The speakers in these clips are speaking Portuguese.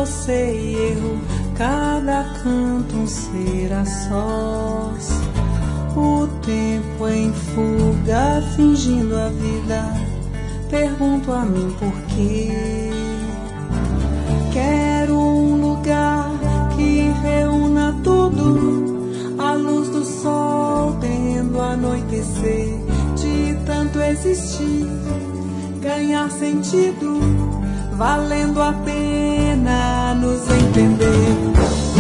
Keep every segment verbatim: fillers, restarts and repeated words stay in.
você e eu, cada canto um ser a sós. O tempo em fuga, fingindo a vida, pergunto a mim por quê. Quero um lugar que reúna tudo, a luz do sol tendo anoitecer, de tanto existir, ganhar sentido, valendo a pena nos entender.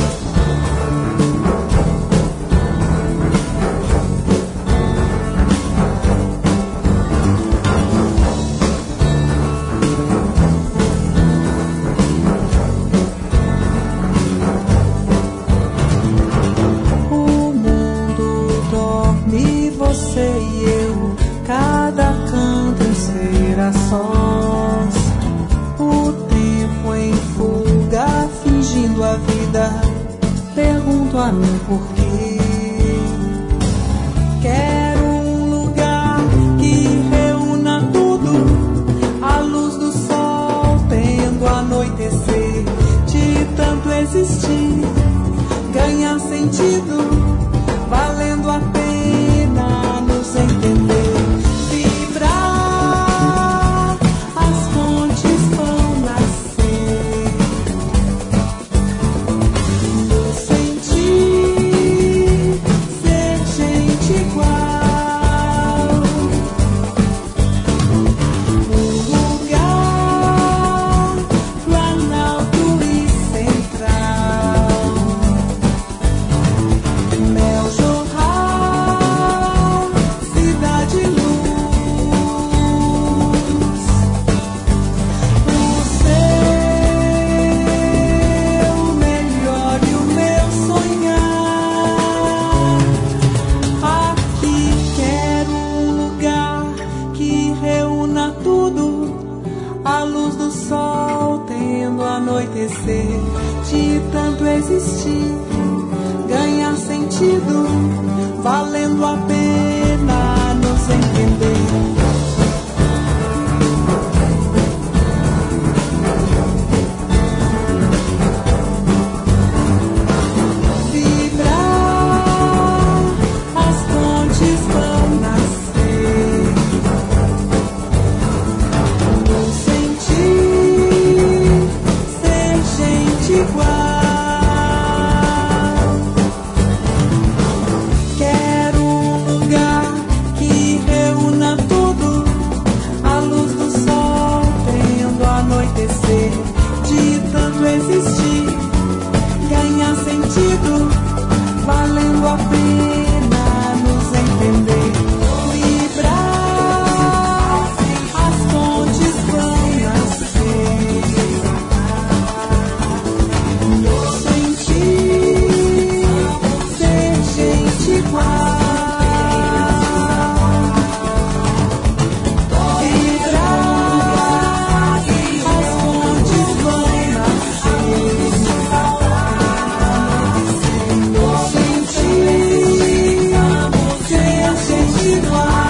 Você e eu, cada canto um ser a sós. O tempo em fuga, fingindo a vida, pergunto a mim por quê. Quero um lugar que reúna tudo, a luz do sol tendo anoitecer, de tanto existir, ganhar sentido, valendo a pena nos entender. Vibrar, as fontes vão nascer. No sentir, ser gente igual. Um lugar planalto e central. Mel jorrar, cidade luz. O seu melhor e o meu sonhar. Aqui quero um lugar que reúna tudo, a luz do sol tendo anoitecer, de tanto existir, ganhar sentido, valendo a pena nos entender. Vibrar, as fontes vão nascer. No sentir, ser gente igual. Quero um lugar que reúna tudo, a luz do sol tendo anoitecer, de tanto existir, ganhar sentido, valendo a pena nos entender. Vibrar, as fontes vão nascer. No sentir, ser gente igual. Vibrar, as fontes vão nascer. No sentir, ser gente igual.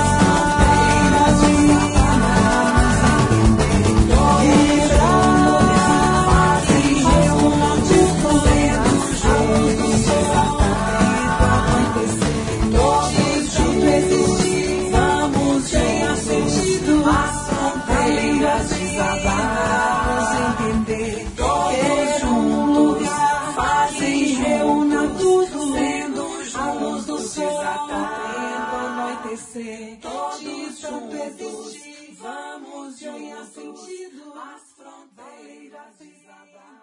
Todos juntos, vamos ganhar sentido, as fronteiras desabar.